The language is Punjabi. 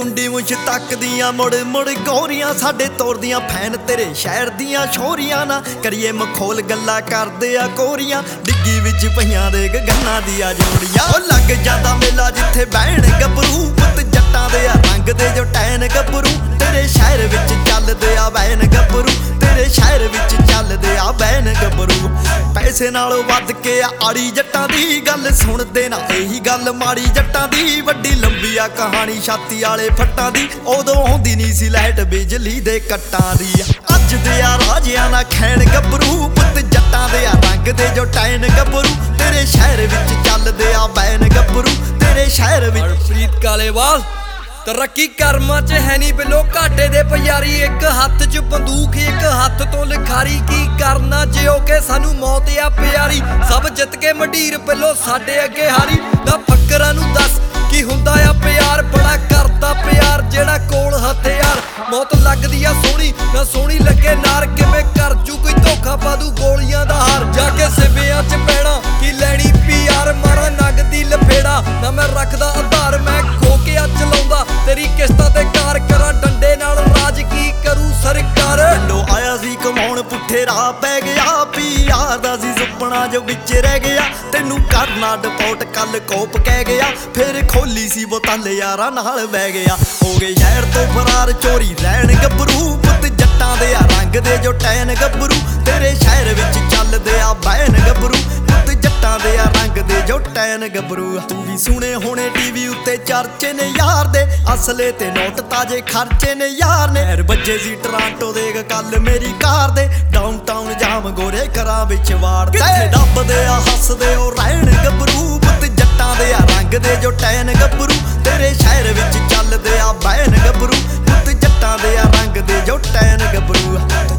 ਕੁੰਡੀ ਮੁੱਛ ਤੱਕਦੀਆਂ ਮੁੜ ਮੁੜ ਗੋਰੀਆਂ ਸਾਡੇ ਤੋਰਦੀਆਂ ਫੈਨ ਤੇਰੇ ਸ਼ਹਿਰ ਦੀਆਂ ਛੋਰੀਆਂ ਨਾ ਕਰੀਏ ਮਖੌਲ ਗੱਲਾਂ ਕਰਦੇ ਆ ਕੋਰੀਆਂ ਡਿੱਗੀ ਵਿੱਚ ਪਈਆਂ ਦੇ ਗੰਨਾਂ ਦੀਆਂ ਜੋੜੀਆਂ ਉਹ ਲੱਗ ਜਾਂਦਾ ਮੇਲਾ ਜਿੱਥੇ ਬਹਿਣ ਗੱਭਰੂ ਪੁੱਤ ਜੱਟਾਂ ਦੇ ਆ ਰੰਗ ਦੇ ਜੋ ਟੈਨ ਗੱਭਰੂ ਤੇਰੇ ਸ਼ਹਿਰ ਵਿੱਚ ਚੱਲਦੇ ਆ ਬੈਨ ਗੱਭਰੂ ਤੇਰੇ ਸ਼ਹਿਰ ਵਿੱਚ ਚੱਲਦੇ ਆ ਬੈਨ ਗੱਭਰੂ ਪੈਸੇ ਨਾਲੋਂ ਵੱਧ ਕੇ ਆ ਆੜੀ ਜੱਟਾਂ ਦੀ ਗੱਲ ਸੁਣਦੇ ਨਾ ਇਹੀ ਗੱਲ ਮਾੜੀ ਜੱਟਾਂ ਦੀ ਵੱਡੀ ਲੰਬੀ ਆ ਕਹਾਣੀ ਛਾਤੀ ਵਾਲੇ ਫੱਟਾਂ ਦੀ ਉਦੋਂ ਆਉਂਦੀ ਨਹੀਂ ਸੀ ਲਾਈਟ ਬਿਜਲੀ ਦੇ ਕੱਟਾਂ ਦੀ ਅੱਜ ਦੇ ਆ ਰਾਜਿਆਂ ਨਾ ਖੈਣ ਗੱਭਰੂ ਪੁੱਤ ਜੱਟਾਂ ਦੇ ਆ ਰੰਗ ਦੇ ਜੋ ਟੈਨ ਗੱਭਰੂ ਤੇਰੇ ਸ਼ਹਿਰ ਵਿੱਚ ਚੱਲਦੇ ਆ ਬੈਨ ਗੱਭਰੂ ਤੇਰੇ ਸ਼ਹਿਰ ਵਿੱਚ ਹਰਪ੍ਰੀਤ ਕਾਲੇਵਾਲ ਤਰੱਕੀ ਕਰਮਾਂ 'ਚ ਹੈ ਨਹੀਂ ਬਿਲੋ ਘਾਟੇ ਦੇ ਪਿਆਰੀ ਇੱਕ ਹੱਥ 'ਚ ਬੰਦੂਕ ਇੱਕ ਹੱਥ ਤੋਂ ਲਿਖਾਰੀ ਕੀ ਕਰਨਾ ਜਿਉ ਕੇ ਸਾਨੂੰ ਮੌਤ ਆ ਪਿਆਰੀ ਸਭ ਜਿੱਤ ਕੇ ਮੰਡੀਰ ਬਿਲੋ ਸਾਡੇ ਅੱਗੇ ਹਾਰੀ ਨਾ ਫੱਕਰਾਂ ਨੂੰ ਦੱਸ ਕੀ ਹੁੰਦਾ ਆ ਪਿਆਰ ਬੜਾ ਕਰਦਾ ਪਿਆਰ ਜਿਹੜਾ ਕੋਲ ਹਥਿਆਰ ਮੌਤ ਲੱਗਦੀ ਆ ਸੋਹਣੀ ਨਾ ਸੋਹਣੀ ਲੱਗੇ ਨਾਰ ਕਿਵੇਂ ਕਰ ਜੂ ਕੋਈ ਧੋਖਾ ਪਾ ਦੂ ਗੋਲੀਆਂ ਦਾ ਹਾਰ ਜਾ ਕੇ ਸਿਵਿਆਂ 'ਚ ਪੈਣਾ ਕੀ ਲੈਣੀ ਪਿਆਰ ਮਾਰਾ ਨਗ ਦੀ ਲਫੇੜਾ ਨਾ ਮੈਂ ਰੱਖਦਾ ਆਧਾਰ ਮੈਂ ਖੋ ਕੇ ਆ ਚਲਾਉਂਦਾ ਤੇਰੀ ਕਿਸ਼ਤਾਂ ਤੇ ਕਾਰ ਕਰਾਂ ਡੰਡੇ ਨਾਲ ਰਾਜ ਕੀ ਕਰੂ ਸਰਕਾਰ ਪਿੰਡੋਂ ਆਇਆ ਸੀ ਕਮਾਉਣ ਪੁੱਠੇ ਰਾਹ ਪੈ ਗਿਆ ਪਿਆਰ ਦਾ ਸੀ ਸੁਪਨਾ ਜੋ ਵਿੱਚ ਰਹਿ ਗਿਆ ਤੈਨੂੰ ਕਰਨਾ ਡਿਪੋਰਟ ਕੱਲ ਕੋਪ ਕਹਿ ਗਿਆ ਫਿਰ ਖੋਲੀ ਸੀ ਬੋਤਲ ਯਾਰਾਂ ਨਾਲ ਬਹਿ ਗਿਆ ਹੋ ਗਏ ਸ਼ਹਿਰ ਤੋਂ ਫਰਾਰ ਚੋਰੀ ਰਹਿਣ ਗੱਭਰੂ ਪੁੱਤ ਜੱਟਾਂ ਦੇ ਆ ਰੰਗ ਦੇ ਜੋ ਟੈਨ ਗੱਭਰੂ ਤੇਰੇ ਸ਼ਹਿਰ ਵਿੱਚ ਚੱਲਦੇ ਆ ਬੈਨ ਗੱਭਰੂ ਪੁੱਤ ਜੱਟਾਂ ਦੇ ਆ ਰੰਗ ਦੇ ਜੋ ਟੈਨ ਗੱਭਰੂ ਤੂੰ ਵੀ ਸੁਣੇ ਹੋਣੇ ਟੀਵੀ ਉੱਤੇ ਚਰਚੇ ਨੇ ਯਾਰ ਦੇ ਅਸਲੇ ਤੇ ਨੋਟ ਤਾਜੇ ਖਰਚੇ ਨੇ ਯਾਰ ਨੇ ਵੱਜੇ ਸੀ ਟਰਾਂਟੋ ਦੇ ਕੱਲ ਮੇਰੀ ਕਾਰ ਦੇ ਡਾਊਨਟਾਊਨ ਜਾਮ ਗੋਰੇ ਘਰਾਂ ਵਿੱਚ ਵਾੜਦੇ ਡੱਬਦੇ ਆ ਹੱਸਦੇ ਉਹ ਰਹਿਣ ਗੱਭਰੂ ਪੁੱਤ ਜੱਟਾਂ ਦੇ ਆ ਰੰਗ ਦੇ ਜੋ ਟੈਨ ਗੱਭਰੂ ਤੇਰੇ ਸ਼ਹਿਰ ਵਿੱਚ ਚੱਲਦੇ ਆ ਬੈਨ ਗੱਭਰੂ ਪੁੱਤ ਜੱਟਾਂ ਦੇ ਆ ਰੰਗ ਦੇ ਜੋ ਟੈਨ ਗੱਭਰੂ